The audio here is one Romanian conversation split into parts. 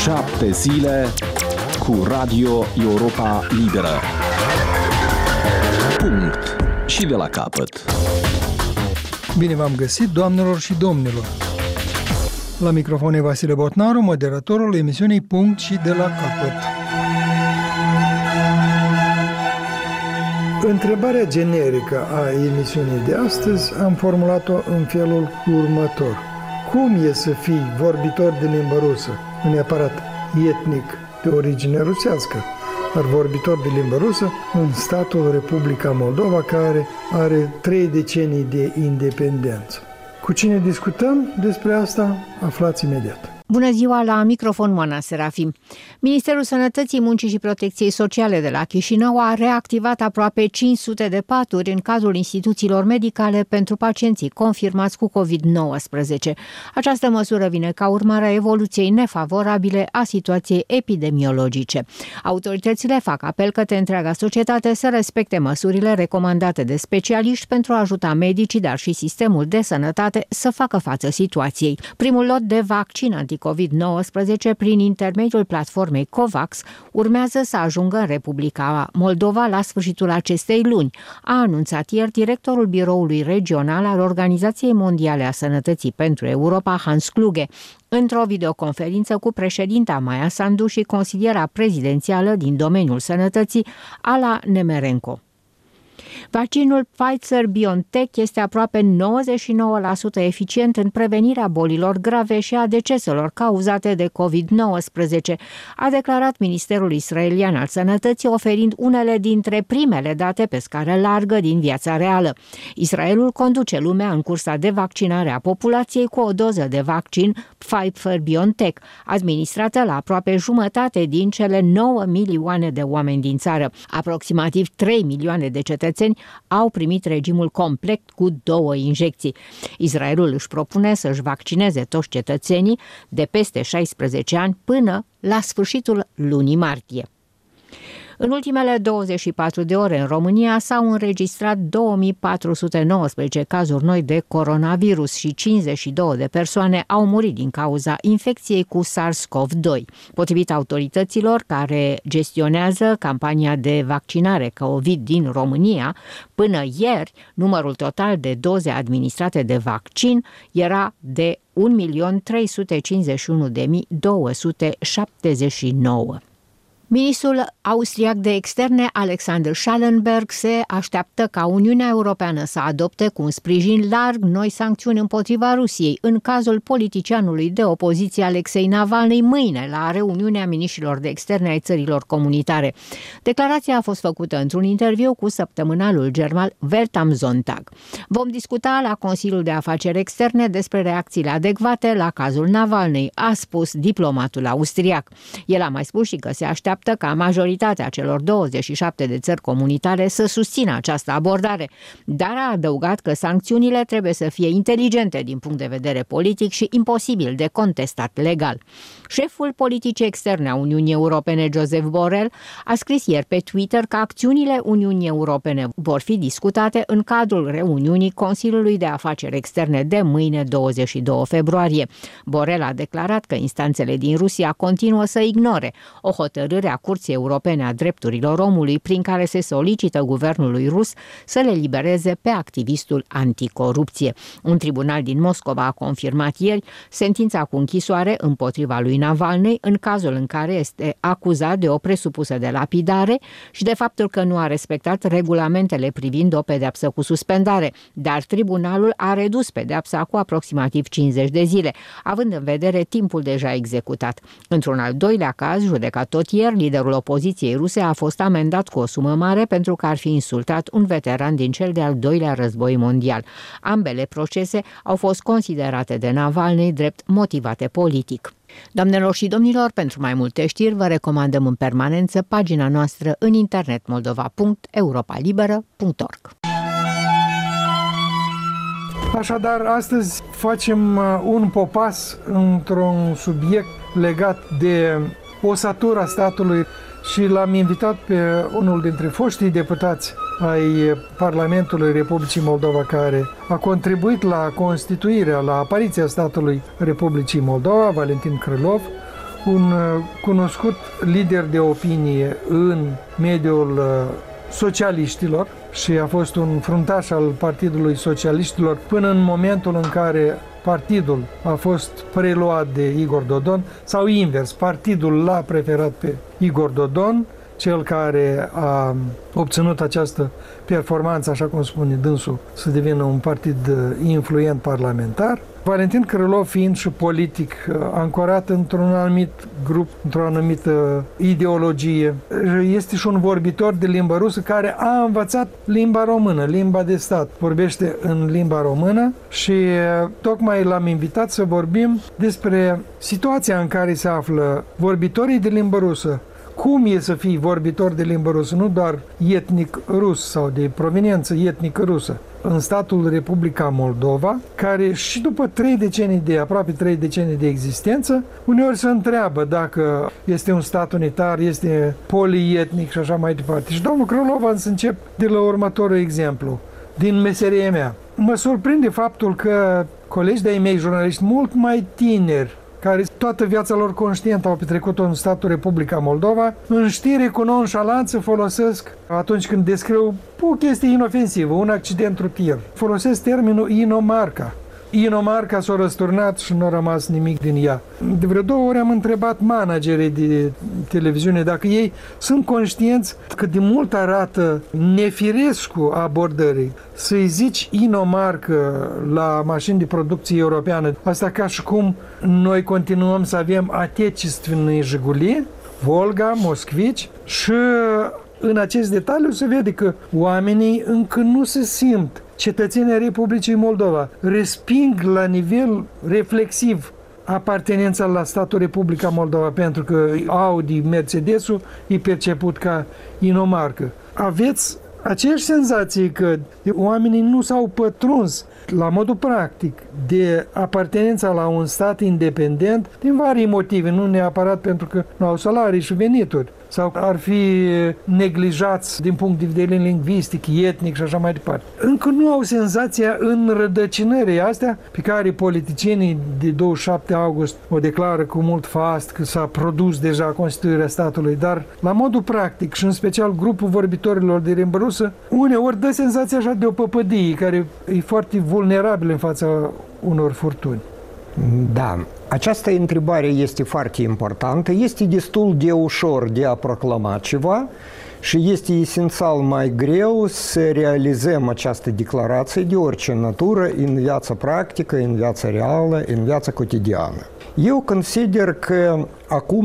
7 zile cu Radio Europa Liberă. Punct. Și de la capăt. Bine v-am găsit, doamnelor și domnilor. La microfon e Vasile Botnaru, moderatorul emisiunii Punct și de la capăt. Întrebarea generică a emisiunii de astăzi am formulat-o în felul următor. Cum e să fii vorbitor de limba rusă, nu neapărat etnic de origine rusească, dar vorbitor de limba rusă în statul Republica Moldova, care are 3 decenii de independență? Cu cine discutăm despre asta, aflați imediat. Bună ziua, la microfon Moana Serafim. Ministerul Sănătății, Muncii și Protecției Sociale de la Chișinău a reactivat aproape 500 de paturi în cadrul instituțiilor medicale pentru pacienții confirmați cu COVID-19. Această măsură vine ca urmare a evoluției nefavorabile a situației epidemiologice. Autoritățile fac apel către întreaga societate să respecte măsurile recomandate de specialiști pentru a ajuta medicii, dar și sistemul de sănătate să facă față situației. Primul lot de vaccin anti-COVID-19 prin intermediul platformei COVAX urmează să ajungă în Republica Moldova la sfârșitul acestei luni, a anunțat ieri directorul biroului regional al Organizației Mondiale a Sănătății pentru Europa, Hans Kluge, într-o videoconferință cu președinta Maia Sandu și consiliera prezidențială din domeniul sănătății, Ala Nemerenko. Vaccinul Pfizer-BioNTech este aproape 99% eficient în prevenirea bolilor grave și a deceselor cauzate de COVID-19, a declarat Ministerul Israelian al Sănătății, oferind unele dintre primele date pe scară largă din viața reală. Israelul conduce lumea în cursa de vaccinare a populației cu o doză de vaccin Pfizer-BioNTech, administrată la aproape jumătate din cele 9 milioane de oameni din țară. Aproximativ 3 milioane de cetățeni au primit regimul complet cu 2 injecții. Israelul își propune să-și vaccineze toți cetățenii de peste 16 ani până la sfârșitul lunii martie. În ultimele 24 de ore în România s-au înregistrat 2419 cazuri noi de coronavirus și 52 de persoane au murit din cauza infecției cu SARS-CoV-2. Potrivit autorităților care gestionează campania de vaccinare COVID din România, până ieri, numărul total de doze administrate de vaccin era de 1.351.279. Ministrul austriac de externe, Alexander Schallenberg, se așteaptă ca Uniunea Europeană să adopte cu un sprijin larg noi sancțiuni împotriva Rusiei în cazul politicianului de opoziție Alexei Navalny mâine la reuniunea miniștrilor de externe ai țărilor comunitare. Declarația a fost făcută într-un interviu cu săptămânalul german Welt am Sonntag. Vom discuta la Consiliul de Afaceri Externe despre reacțiile adecvate la cazul Navalny, a spus diplomatul austriac. El a mai spus și că se așteaptă ca majoritatea celor 27 de țări comunitare să susțină această abordare, dar a adăugat că sancțiunile trebuie să fie inteligente din punct de vedere politic și imposibil de contestat legal. Șeful politicii externe a Uniunii Europene, Josep Borrell, a scris ieri pe Twitter că acțiunile Uniunii Europene vor fi discutate în cadrul reuniunii Consiliului de Afaceri Externe de mâine, 22 februarie. Borrell a declarat că instanțele din Rusia continuă să ignore o hotărâre a Curții Europene a Drepturilor Omului prin care se solicită guvernului rus să le libereze pe activistul anticorupție. Un tribunal din Moscova a confirmat ieri sentința cu închisoare împotriva lui Navalny în cazul în care este acuzat de o presupusă de lapidare și de faptul că nu a respectat regulamentele privind o pedeapsă cu suspendare, dar tribunalul a redus pedeapsa cu aproximativ 50 de zile, având în vedere timpul deja executat. Într-un al doilea caz, judecat tot ieri, liderul opoziției ruse a fost amendat cu o sumă mare pentru că ar fi insultat un veteran din cel de-al doilea război mondial. Ambele procese au fost considerate de Navalny drept motivate politic. Doamnelor și domnilor, pentru mai multe știri vă recomandăm în permanență pagina noastră în internet moldova.europalibera.org. Așadar, astăzi facem un popas într-un subiect legat de osatura statului și l-am invitat pe unul dintre foștii deputați ai Parlamentului Republicii Moldova, care a contribuit la constituirea, la apariția statului Republicii Moldova, Valentin Krylov, un cunoscut lider de opinie în mediul socialiștilor și a fost un fruntaș al Partidului Socialiștilor până în momentul în care partidul a fost preluat de Igor Dodon, sau invers, partidul l-a preferat pe Igor Dodon, cel care a obținut această performanță, așa cum spune dânsul, să devină un partid influent parlamentar. Valentin Krylov fiind și politic ancorat într-un anumit grup, într-o anumită ideologie, este și un vorbitor de limba rusă care a învățat limba română, limba de stat. Vorbește în limba română și tocmai l-am invitat să vorbim despre situația în care se află vorbitorii de limba rusă. Cum e să fii vorbitor de limbă rusă, nu doar etnic rus sau de proveniență etnică rusă, în statul Republica Moldova, care și după aproape 3 decenii de existență, uneori se întreabă dacă este un stat unitar, este polietnic și așa mai departe. Și domnul Krylov, să încep de la următorul exemplu, din meseria mea. Mă surprinde faptul că colegi de-ai mei jurnaliști mult mai tineri, care toată viața lor conștientă au petrecut-o în statul Republica Moldova, în știri cu nonșalanță folosesc, atunci când descriu o chestie inofensivă, un accident rutier, folosesc termenul inomarca. Inomarca s-a răsturnat și nu a rămas nimic din ea. De vreo 2 ori am întrebat managerii de televiziune dacă ei sunt conștienți cât de mult arată nefirescu abordării să-i zici inomarcă la mașini de producție europeană. Asta ca și cum noi continuăm să avem atechistvenные Jiguli, Volga, Moskvici și în acest detaliu se vede că oamenii încă nu se simt cetățenii Republicii Moldova, resping la nivel reflexiv apartenența la statul Republica Moldova, pentru că Audi, Mercedes-ul e perceput ca inomarcă. Aveți aceeași senzație că oamenii nu s-au pătruns la modul practic de apartenența la un stat independent din vari motive, nu neapărat pentru că nu au salarii și venituri sau ar fi neglijați din punct de vedere lingvistic, etnic și așa mai departe. Încă nu au senzația înrădăcinării astea pe care politicienii de 27 august o declară cu mult fast că s-a produs deja constituirea statului, dar la modul practic și în special grupul vorbitorilor de limbă rusă, uneori dă senzația așa de o păpădie care e foarte vulnerabil în fața unor furtuni. Da, această întrebare este foarte importantă, este destul de ușor de a proclama ceva și este esențial mai greu să realizăm această declarație de orice natură în viața practică, în viața reală, în viața cotidiană. Eu consider că acum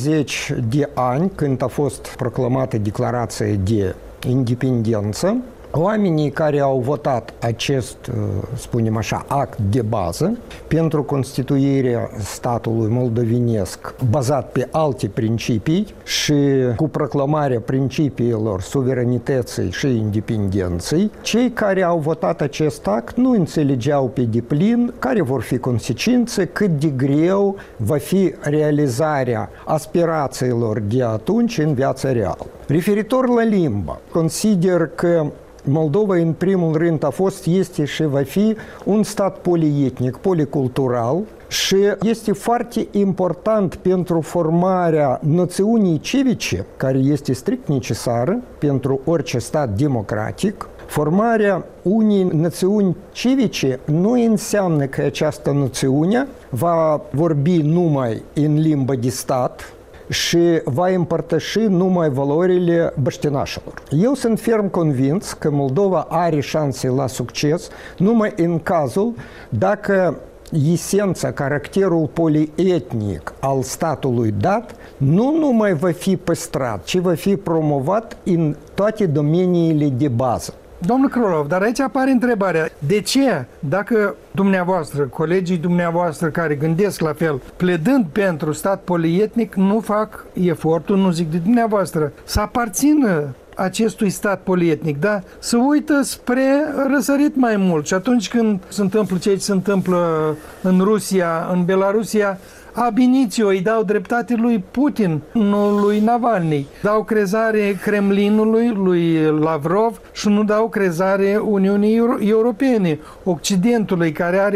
30 de ani, când a fost proclamată declarația de independență, oamenii care au votat acest, spunem așa, act de bază pentru constituirea statului moldovenesc bazat pe alte principii și cu proclamarea principiilor suveranității și independenței, cei care au votat acest act nu înțelegeau pe deplin care vor fi consecințe, cât de greu va fi realizarea aspirațiilor de atunci în viața reală. Referitor la limbă, consider că Moldova, în primul rând, a fost, este și va fi un stat polietnic, policultural și este foarte important pentru formarea noțiunii civice, care este strict necesară pentru orice stat democratic. Formarea unei noțiuni civice nu înseamnă că această noțiune va vorbi numai în limba de stat și va împărtăși numai valorile băștinașilor. Eu sunt ferm convins că Moldova are șanse la succes numai în cazul dacă esența, caracterul polietnic al statului dat nu numai va fi păstrat, ci va fi promovat în toate domeniile de bază. Domnul Krylov, dar aici apare întrebarea, de ce, dacă dumneavoastră, colegii dumneavoastră care gândesc la fel, pledând pentru stat polietnic, nu fac efortul, nu zic de dumneavoastră, să aparțină acestui stat polietnic, da? Să uită spre răsărit mai mult. Și atunci când se întâmplă ceea ce se întâmplă în Rusia, în Belarusia, ab initio îi dau dreptate lui Putin, nu lui Navalny. Dau crezare Kremlinului, lui Lavrov și nu dau crezare Uniunii Europene, Occidentului, care are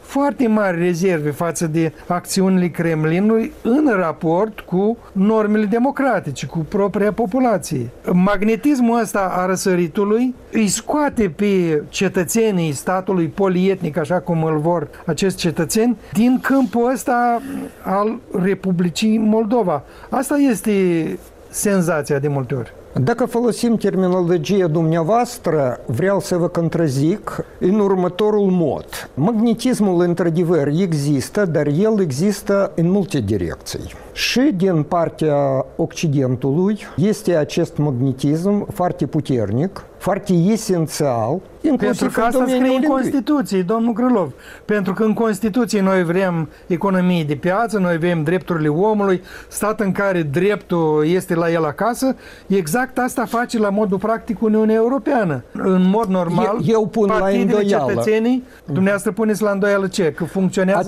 foarte mari rezerve față de acțiunile Kremlinului în raport cu normele democratice, cu propria populație. Magnetismul ăsta a răsăritului îi scoate pe cetățenii statului polietnic, așa cum îl vor acești cetățeni, din câmpul ăsta al Republicii Moldova. Asta este senzația de multe ori. Dacă folosim terminologia dumneavoastră, vreau să vă contrazic în următorul mod. Magnetismul, într-adevăr, există, dar el există în multe direcții. Și din partea Occidentului este acest magnetism foarte puternic, foarte esențial, inclusiv pentru că asta scrie în Constituție, domnul Krylov. Pentru că în Constituție noi vrem economie de piață, noi vrem drepturile omului, stat în care dreptul este la el acasă, exact asta face la modul practic Uniunea Europeană. În mod normal, eu pun partidele, cetățenii, dumneavoastră puneți la îndoială ce? Că funcționează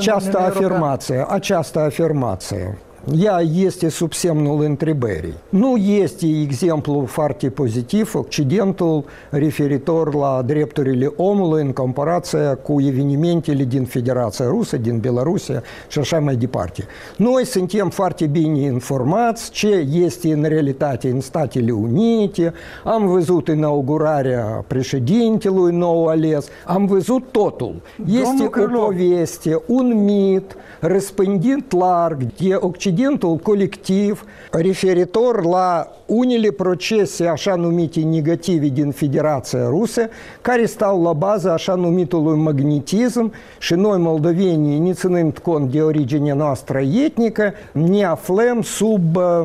această afirmație. Ea este sub semnul întrebării. Nu este exemplu foarte pozitiv Occidentul referitor la drepturile omului în comparație cu evenimentele din Federația Rusă, din Belarusia și așa mai departe. Noi suntem foarte bine informați ce este în realitate în Statele Unite, am văzut inaugurarea președintelui nou ales, am văzut totul. Este o poveste, un mit răspândit larg de Occidentul colectiv referitor la unele procese așa numite negative din Federația Rusă, care stau la baza așa numitului magnetism și noi, moldovenii, ne ținând cont de originea noastră etnică, ne aflăm sub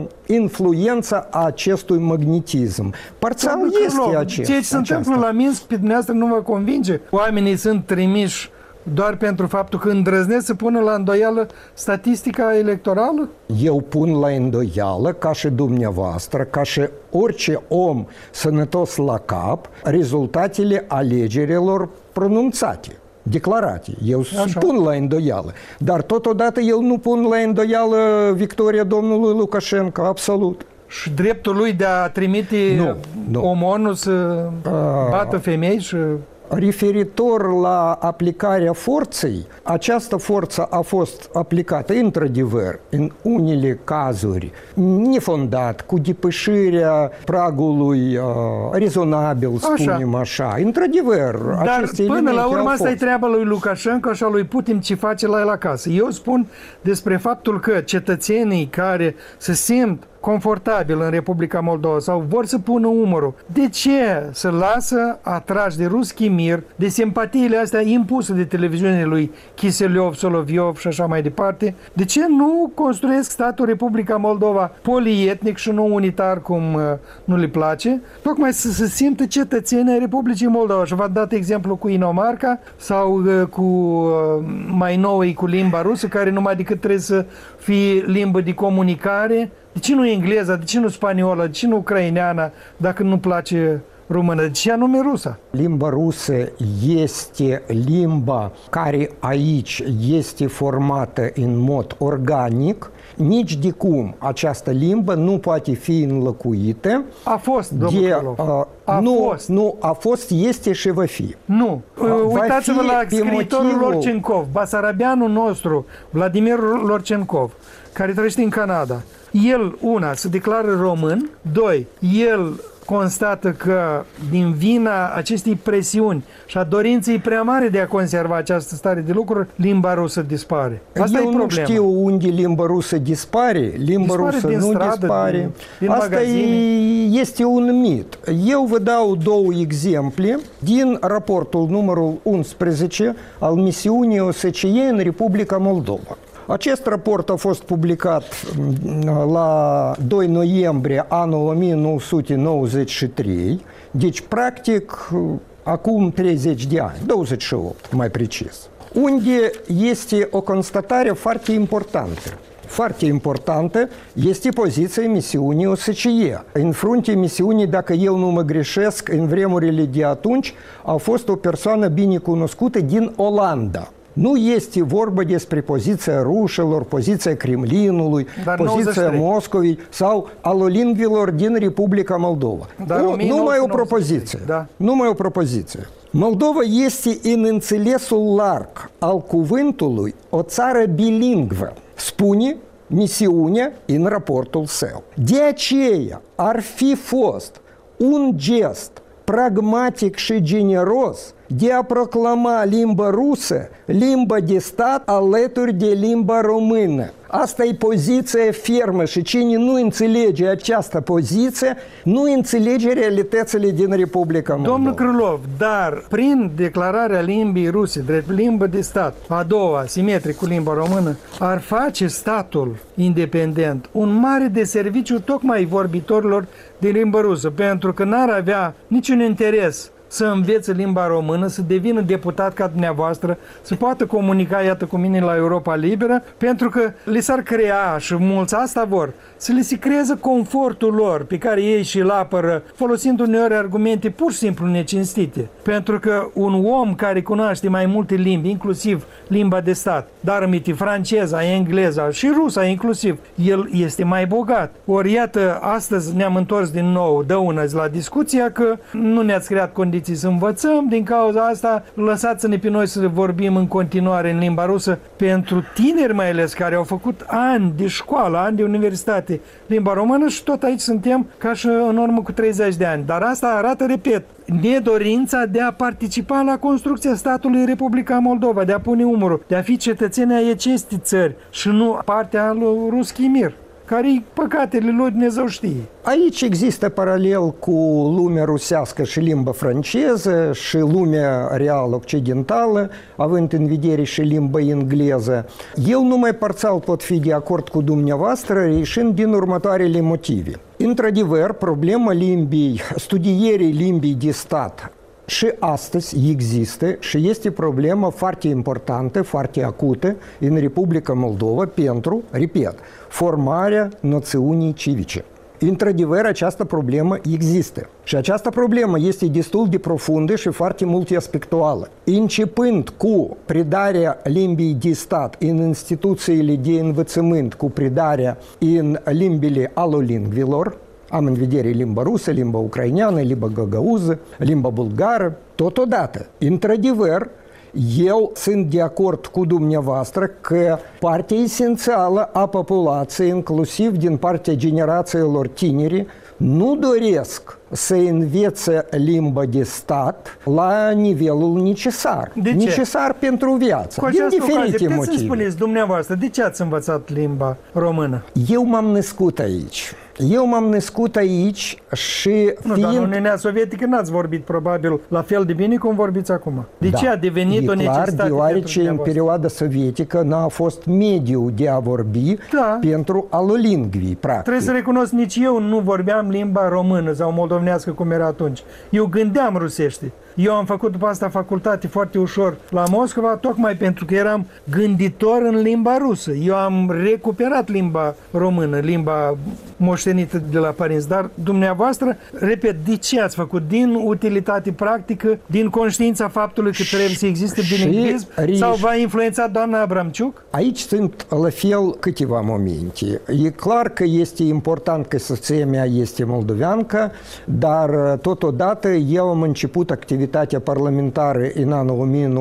influența acestui magnetism. Parțial este acest. Ce se întâmplă la Minsk pe dumneavoastră nu vă convinge? Oamenii sunt trimiși doar pentru faptul că îndrăznesc să pună la îndoială statistica electorală? Eu pun la îndoială, ca și dumneavoastră, ca și orice om sănătos la cap, rezultatele alegerilor pronunțate, declarate. Eu pun la îndoială. Dar totodată eu nu pun la îndoială victoria domnului Lukashenko, absolut. Și dreptul lui de a trimite omonul să bată femei și... Referitor la aplicarea forței, această forță a fost aplicată într-adevăr în unele cazuri nefondat, cu depășirea pragului rezonabil, spunem așa. Într-adevăr, aceste elemente. Dar până la urmă asta e treaba lui Lukashenko și a lui Putin ce face la el acasă. Eu spun despre faptul că cetățenii care se simt confortabil în Republica Moldova sau vor să pună umărul, de ce să lasă atrași de ruski mir, de simpatiile astea impuse de televiziunile lui Kiselev, Soloviov și așa mai departe? De ce nu construiesc statul Republica Moldova polietnic și nu unitar cum nu le place? Tocmai să se simtă cetățenii ai Republicii Moldova. Și v-am dat exemplu cu Inomarca sau cu mai nouă cu limba rusă, care numai decât trebuie să fie limbă de comunicare. De ce nu engleza, de ce nu spaniolă, de ce nu ucraineana, dacă nu place română? De ce anume rusa? Limba rusă este limba care aici este formată în mod organic. Nici de cum această limbă nu poate fi înlocuită. A fost, domnul Krylov. Nu, a fost, este și va fi. Nu. Uitați-vă la scriitorul Lorcenkov, basarabianul nostru, Vladimir Lorcenkov, care trăiește în Canada. El, se declară român, doi, el constată că din vina acestei presiuni și a dorinței prea mare de a conserva această stare de lucruri, limba rusă dispare. Asta Eu e problema. Nu știu unde limba rusă dispare. Limba rusă nu dispare. Din Asta este un mit. Eu vă dau două exemple din raportul numărul 11 al misiunii OSCE în Republica Moldova. Acest raport a fost publicat la 2 noiembrie anul 1993, deci practic acum 30 de ani, 28 mai precis, unde este o constatare foarte importantă. Foarte importantă este poziția misiunii OSCE. În fruntea misiunii, dacă eu nu mă greșesc, în vremurile de atunci a fost o persoană bine cunoscută din Olanda. Nu este vorba despre poziția rușilor, poziția Kremlinului, poziția Moscovei sau alolingvilor din Republica Moldova. Numai o propoziție. Da. Numai o propoziție. Moldova este în înțelesul larg al cuvântului o țară bilingvă, spune misiunea în raportul său. De aceea ar fi fost un gest pragmatic și generos de a proclama limba rusă limba de stat alături de limba română. Asta e poziția fermă și cine nu înțelege această poziție, nu înțelege realitățile din Republica Moldova. Domnul Krylov, dar prin declararea limbii ruse drept limbă de stat, a doua, simetric cu limba română, ar face statul independent un mare deserviciu tocmai vorbitorilor de limba rusă, pentru că n-ar avea niciun interes să învețe limba română, să devină deputat ca dumneavoastră, să poată comunica, iată, cu mine la Europa Liberă, pentru că li s-ar crea, și mulți asta vor, să li se creeze confortul lor, pe care ei și-l apără, folosind uneori argumente pur și simplu necinstite. Pentru că un om care cunoaște mai multe limbi, inclusiv limba de stat, dar aminte franceza, engleza și rusa inclusiv, el este mai bogat. Ori, iată, astăzi ne-am întors din nou, dăunăzi, la discuția că nu ne-ați creat condiții să învățăm, din cauza asta lăsați-ne pe noi să vorbim în continuare în limba rusă. Pentru tineri mai ales care au făcut ani de școală, ani de universitate, limba română, și tot aici suntem ca și în urmă cu 30 de ani. Dar asta arată, repet, nedorința de a participa la construcția statului Republica Moldova, de a pune umărul, de a fi cetățenii ai acestei țări și nu partea lui Ruski Mir, care-i păcatele lui Dumnezeu știe. Aici există paralel cu lumea rusească și limba franceză și lumea reală occidentală, având în vedere și limba engleză. Eu numai parțial pot fi de acord cu dumneavoastră, ieșind din următoarele motive. Într-adevăr, problema studierii limbii de stat și astăzi există și este problemă foarte importantă, foarte acută în Republica Moldova pentru, repet, formarea noțiunii civice. Într-adevăr, această problemă există. Și această problemă este destul de profundă și foarte multiaspectuală. Începând cu predarea limbii de stat în instituțiile de învățământ, cu predarea în limbile alolingvilor, am în vedere limba rusă, limba ucraineană, limba găgăuză, limba bulgară. Totodată, într-adevăr, eu sunt de acord cu dumneavoastră că partea esențială a populației, inclusiv din partea generațiilor tineri, nu doresc să învețe limba de stat la nivelul necesar. De ce? Necesar pentru viață. Cu din această diferite ocazie, puteți motive. să spuneți dumneavoastră, de ce ați învățat limba română? Eu m-am născut aici. Și Nu, dar în Uniunea Sovietică n-ați vorbit probabil la fel de bine cum vorbiți acum. De ce a devenit o necesitate deoarece în perioada sovietică n-a fost mediu de a vorbi pentru alolingvii, practic. Trebuie să recunosc, nici eu nu vorbeam limba română sau moldovenească cum era atunci. Eu gândeam rusește. Eu am făcut după asta facultate foarte ușor la Moscova, tocmai pentru că eram gânditor în limba rusă. Eu am recuperat limba română, limba moștenită de la părinți. Dar dumneavoastră, repet, de ce ați făcut? Din utilitate practică, din conștiința faptului că trebuie să existe bilingvism, sau v-a influențat doamna Abramciuc? Aici sunt la fel câteva momente. E clar că este important că soția mea este moldoveancă, dar totodată eu am început activitatea parlamentară în anul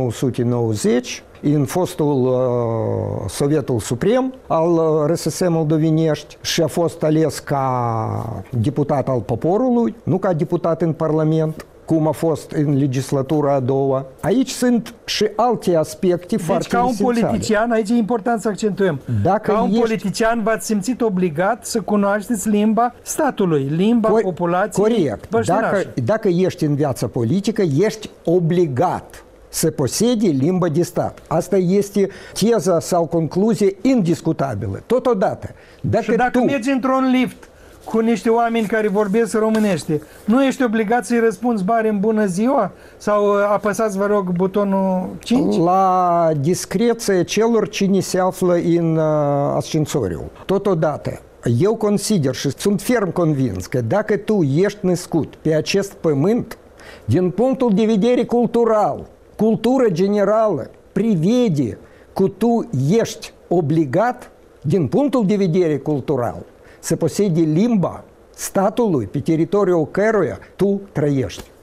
1990 în fostul Sovietul Suprem al RSS Moldovenești și a fost ales ca deputat al poporului, nu ca deputat în Parlament, cum a fost în legislatura a doua. Aici sunt și alte aspecte foarte esențiale. Deci, ca un politician, aici e important să accentuăm, ca un politician v-ați simțit obligat să cunoașteți limba statului, limba populației. Corect. Dacă ești în viața politică, ești obligat să posede limba de stat. Asta este teza sau concluzie indiscutabilă. Totodată, dacă mergi într-un lift cu niște oameni care vorbesc românește, nu ești obligat să-i răspunzi barem bună ziua? Sau apăsați, vă rog, butonul 5? La discreție celor cine se află în ascensoriu. Totodată, eu consider și sunt ferm convins că dacă tu ești născut pe acest pământ, din punctul de vedere cultural, cultura generală prevede că tu ești obligat, din punctul de vedere cultural, să posedi limba statului pe teritoriul căruia tu trăiești.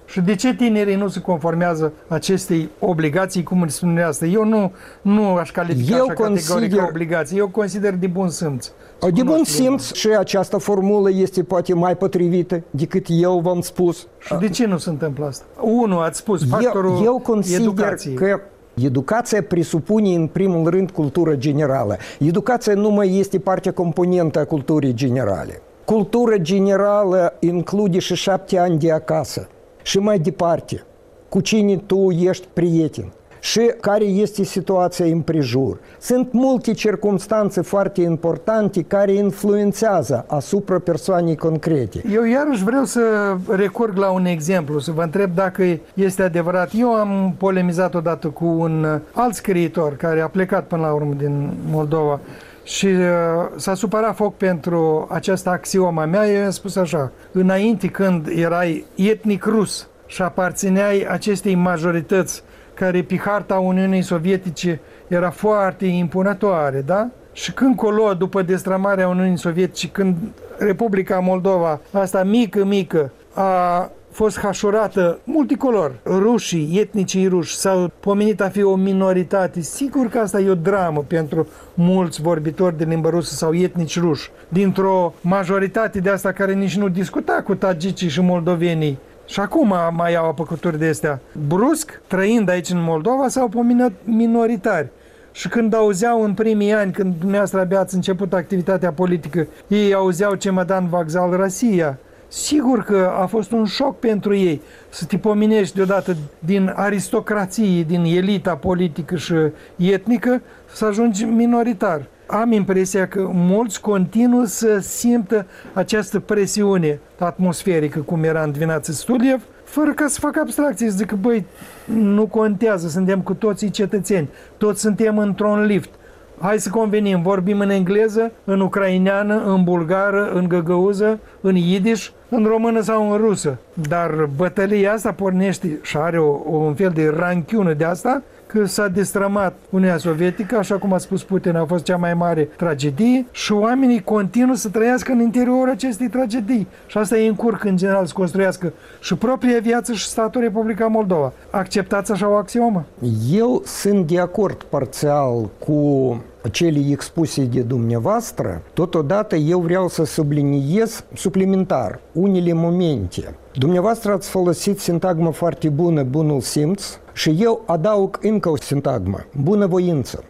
Și de ce tinerii nu se conformează acestei obligații, cum îți spune asta? Eu nu aș califica așa categoric ca obligație. Eu consider de bun simț. De bun simț și această formulă este poate mai potrivită decât eu v-am spus. Și de ce nu se întâmplă asta? Unu, ați spus, factorul eu consider educației. Că educația presupune în primul rând cultură generală. Educația nu mai este partea componentă a culturii generale. Cultura generală include și 7 ani de acasă. Și mai departe, cu cine tu ești prieten și care este situația împrejur. Sunt multe circumstanțe foarte importante care influențează asupra persoanei concrete. Eu iarăși vreau să recurg la un exemplu, să vă întreb dacă este adevărat. Eu am polemizat odată cu un alt scriitor care a plecat până la urmă din Moldova și s-a supărat foc pentru această axioma mea. Eu i-am spus așa: înainte, când erai etnic rus și aparțineai acestei majorități care pe harta Uniunii Sovietice era foarte impunătoare, da? Și când colo, după destrămarea Uniunii Sovietice, când Republica Moldova, asta mică, a fost hașurată multicolor, rușii, etnicii ruși, s-au pomenit a fi o minoritate. Sigur că asta e o dramă pentru mulți vorbitori de limbă rusă sau etnici ruși, dintr-o majoritate de asta care nici nu discuta cu tagicii și moldovenii. Și acum mai au apăcături de astea. Brusc, trăind aici în Moldova, s-au pomenit minoritari. Și când auzeau în primii ani, când dumneavoastră abia ați început activitatea politică, ei auzeau Cemedan Vokzal Rosia. Sigur că a fost un șoc pentru ei să te pomenești deodată din aristocrație, din elita politică și etnică, să ajungi minoritar. Am impresia că mulți continuă să simtă această presiune atmosferică, cum era în Dvinați Stuliev, fără ca să facă abstracție, să zică, băi, nu contează, suntem cu toții cetățeni, toți suntem într-un lift. Hai să convenim, vorbim în engleză, în ucraineană, în bulgară, în găgăuză, în idiș, în română sau în rusă. Dar bătălia asta pornește și are un fel de ranchiună de asta, că s-a destrămat Uniunea Sovietică, așa cum a spus Putin, a fost cea mai mare tragedie și oamenii continuă să trăiască în interiorul acestei tragedii. Și asta îi încurcă în general să construiască și propria viață și statul Republica Moldova. Acceptați așa o axiomă? Eu sunt de acord parțial cu cele expuse de dumneavoastră. Totodată eu vreau să subliniez suplimentar unele momente. Dumneavoastră ați folosit sintagmă foarte bună, bunul simț, și eu adaug încă o sintagmă, bunăvoință.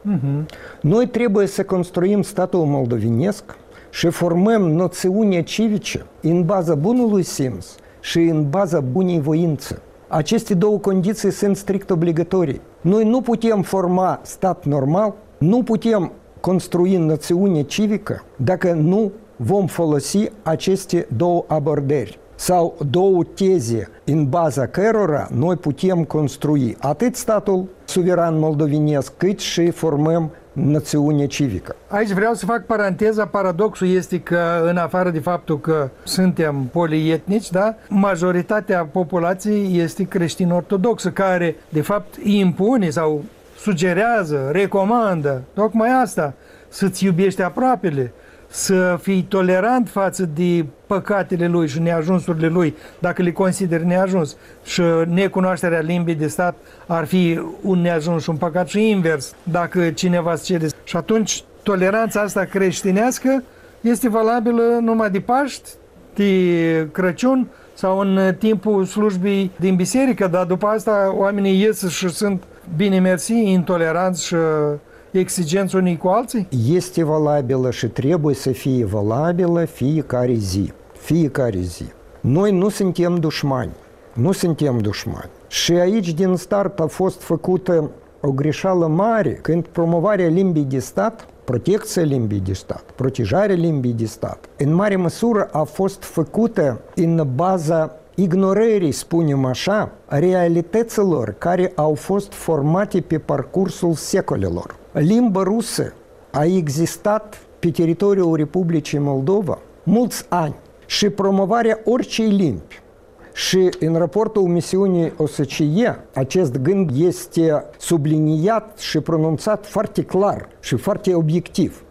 Noi trebuie să construim statul moldovenesc și formăm noțiuni civice în baza bunului simț și în baza bunei voințe. Aceste două condiții sunt strict obligatorii. Noi nu putem forma stat normal, nu putem construi noțiune civică dacă nu vom folosi aceste două abordări sau două teze în baza cărora noi putem construi atât statul suveran moldovenesc, cât și formăm națiune civică. Aici vreau să fac paranteza. Paradoxul este că, în afară de faptul că suntem polietnici, da, majoritatea populației este creștin-ortodoxă, care, de fapt, impune sau sugerează, recomandă, tocmai asta, să-ți iubești aproapele, să fii tolerant față de păcatele lui și neajunsurile lui, dacă le consideri neajuns. Și necunoașterea limbii de stat ar fi un neajuns și un păcat și invers, dacă cineva îți cere. Și atunci toleranța asta creștinească este valabilă numai de Paști, de Crăciun sau în timpul slujbii din biserică, dar după asta oamenii ies și sunt, bine mersi, intoleranți și exigenți unii cu alții? Este valabilă și trebuie să fie valabilă fiecare zi. Fiecare zi. Noi nu suntem dușmani. Nu suntem dușmani. Și aici din start a fost făcută o greșeală mare când promovarea limbii de stat, protecția limbii de stat, protejarea limbii de stat, în mare măsură a fost făcută în baza ignorării, spunem așa, realităților care au fost formate pe parcursul secolelor. Limba rusă a existat pe teritoriul Republicii Moldova mulți ani și promovarea oricei limbi. Și în raportul misiunii OSCE acest gând este subliniat și pronunțat foarte clar și foarte obiectiv.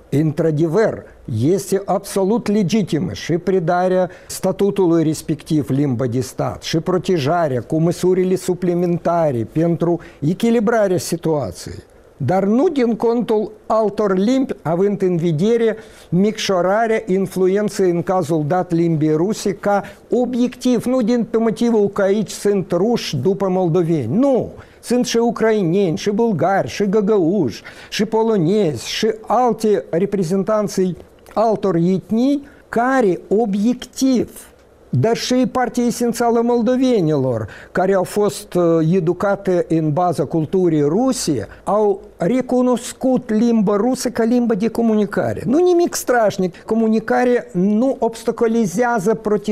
Într-adevăr, este absolut legitimă și predarea statutului respectiv limba de stat și protejarea cu măsurile suplimentare pentru echilibrarea situației, dar nu din contul altor limbi, având în vedere micșorarea influenței în cazul dat limbii ruse ca obiectiv, nu din pe motivul că aici sunt ruși după moldoveni, nu! Sunt și ucraineni, și bulgari, și găgăuși, și polonezi, și alte reprezentanții altor etnii care obiectiv, dar și partea esențială moldovenilor, care au fost educate în baza culturii ruse, au recunoscut limba rusă ca limbă de comunicare. Nu nimic strașnic. Comunicarea nu obstaculizează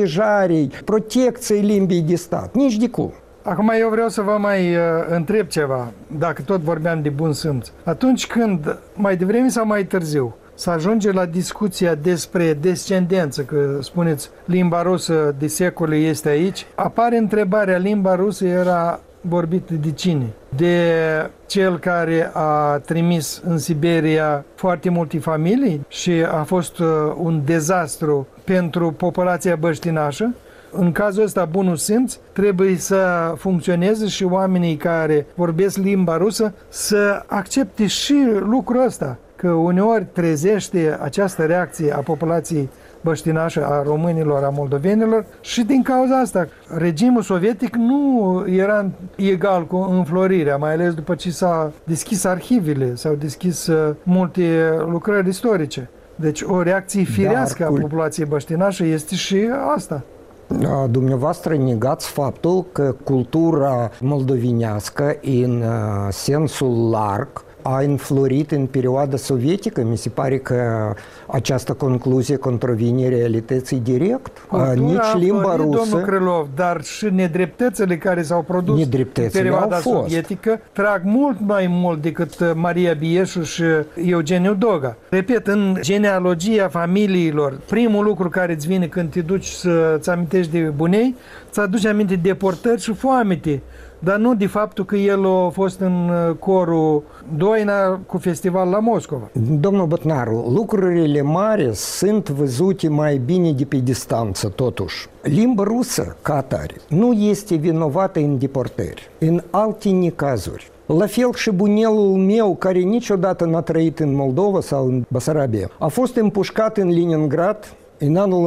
protecției limbii de stat. Nici de cum. Acum eu vreau să vă mai întreb ceva, dacă tot vorbeam de bun simț. Atunci când, mai devreme sau mai târziu, să ajunge la discuția despre descendență, că spuneți limba rusă de secole este aici, apare întrebarea, limba rusă era vorbită de cine? De cel care a trimis în Siberia foarte multe familii și a fost un dezastru pentru populația băștinașă? În cazul ăsta, bunul simț trebuie să funcționeze și oamenii care vorbesc limba rusă să accepte și lucrul ăsta, că uneori trezește această reacție a populației băștinașă, a românilor, a moldovenilor și din cauza asta regimul sovietic nu era egal cu înflorirea, mai ales după ce s-au deschis arhivele, s-au deschis multe lucrări istorice. Deci o reacție firească a populației băștinașe este și asta. Dumneavoastră negați faptul că cultura moldovenească în sensul larg a înflorit în perioada sovietică. Mi se pare că această concluzie contravine realității direct. Nici limba rusă, domnul Krylov, dar și nedreptățile care s-au produs în perioada sovietică trag mult mai mult decât Maria Bieșu și Eugeniu Doga. Repet, în genealogia familiilor, primul lucru care îți vine când te duci să-ți amintești de bunei, îți aduce aminte de deportări și foamete. Dar nu de faptul că el a fost în corul Doina cu festival la Moscova. Domnul Botnaru, lucrurile mari sunt văzute mai bine de pe distanță, totuși. Limba rusă, ca atare, nu este vinovată în deportări, în alte necazuri. La fel și bunelul meu, care niciodată n-a trăit în Moldova sau în Basarabia, a fost împușcat în Leningrad în anul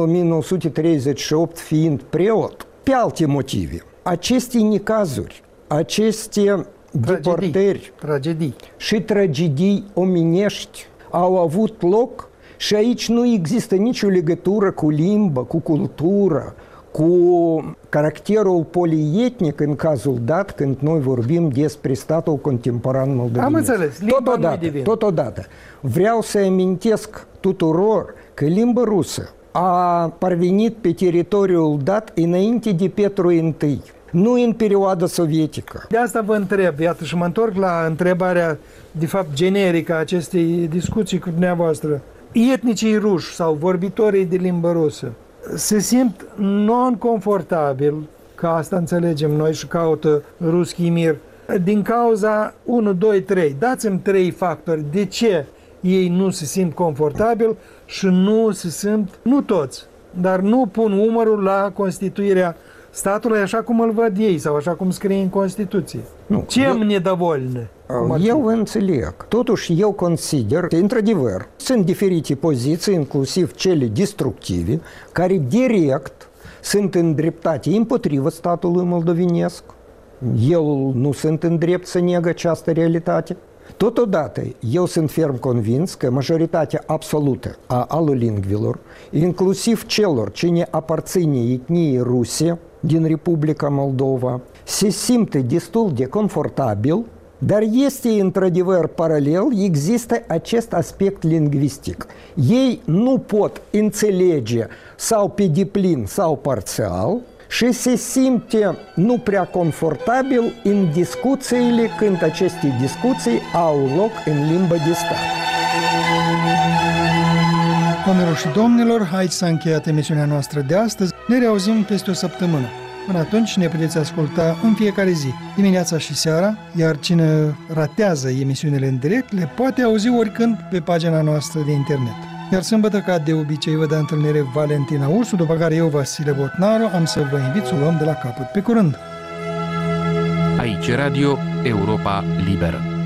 1938, fiind preot, pe alte motive. Aceste necazuri, aceste deportări și tragedii omenești au avut loc și aici nu există nicio legătură cu limba, cu cultura, cu caracterul polietnic în cazul dat când noi vorbim despre statul contemporan moldovenesc. Am înțeles, limba nu-i divin. Totodată, vreau să amintesc tuturor că limba rusă a parvenit pe teritoriul dat înainte de Petru I, nu în perioada sovietică. De asta vă întreb, iată, și mă întorc la întrebarea, de fapt, generică a acestei discuții cu dumneavoastră. Etnicii ruși sau vorbitorii de limbă rusă se simt non-confortabil, ca asta înțelegem noi și caută Ruski Mir, din cauza 1, 2, 3. Dați-mi 3 factori. De ce ei nu se simt confortabil și nu se simt, nu toți, dar nu pun umărul la constituirea statului așa cum îl văd ei sau așa cum scrie în Constituție. Ce-mi nedovольne? Eu înțeleg. Totuși, eu consider că, într-adevăr, sunt diferite poziții, inclusiv cele destructive, care direct sunt îndreptate împotriva statului moldovenesc. Eu nu sunt îndrept să neg această realitate. Totodată, eu sunt ferm convins că majoritatea absolută a alolingvilor, inclusiv celor cine aparține etniei ruse din Republica Moldova, se simte destul de confortabil, dar este într-adevăr paralel, există acest aspect lingvistic. Ei nu pot înțelege sau pe deplin sau parțial și se simte nu prea confortabil în discuțiile când aceste discuții au loc în limba de stat. Doamnelor și domnilor, aici s-a încheiat emisiunea noastră de astăzi. Ne reauzim peste o săptămână. Până atunci ne puteți asculta în fiecare zi, dimineața și seara, iar cine ratează emisiunile în direct le poate auzi oricând pe pagina noastră de internet. Iar sâmbătă, ca de obicei, vă dă întâlnire Valentina Ursu, după care eu, Vasile Botnaru, am să vă invit să o luăm de la capăt. Pe curând! Aici Radio Europa Liberă.